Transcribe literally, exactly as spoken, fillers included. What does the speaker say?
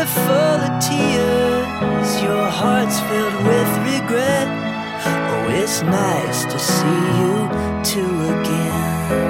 full of tears, your heart's filled with regret. Oh, it's nice to see you two again.